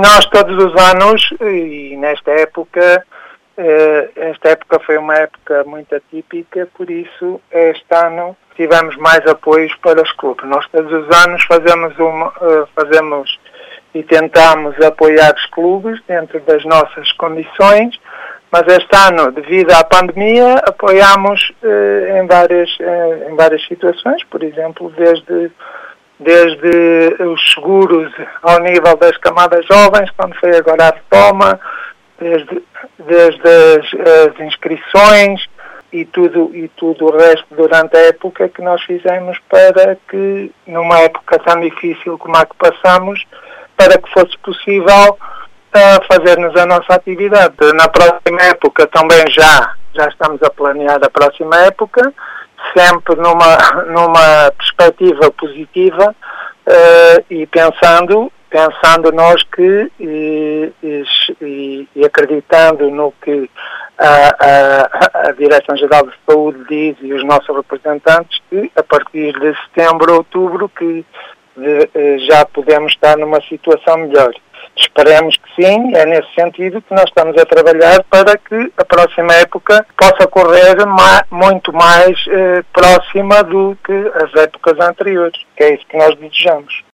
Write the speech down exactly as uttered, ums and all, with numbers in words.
Nós todos os anos, e nesta época, esta época foi uma época muito atípica, por isso este ano tivemos mais apoios para os clubes. Nós todos os anos fazemos, uma, fazemos e tentamos apoiar os clubes dentro das nossas condições, mas este ano, devido à pandemia, apoiamos eh, em, várias, eh, em várias situações, por exemplo, desde... desde os seguros ao nível das camadas jovens, quando foi agora a retoma, desde, desde as, as inscrições e tudo, e tudo o resto durante a época que nós fizemos para que, numa época tão difícil como a que passamos, para que fosse possível uh, fazermos a nossa atividade. Na próxima época também já, já estamos a planear a próxima época, sempre numa, numa perspectiva positiva uh, e pensando, pensando nós que, e, e, e acreditando no que a, a, a Direção-Geral de Saúde diz e os nossos representantes, que a partir de setembro, outubro, que de, já podemos estar numa situação melhor. Esperemos que sim, é nesse sentido que nós estamos a trabalhar para que a próxima época possa correr ma- muito mais eh, próxima do que as épocas anteriores, que é isso que nós desejamos.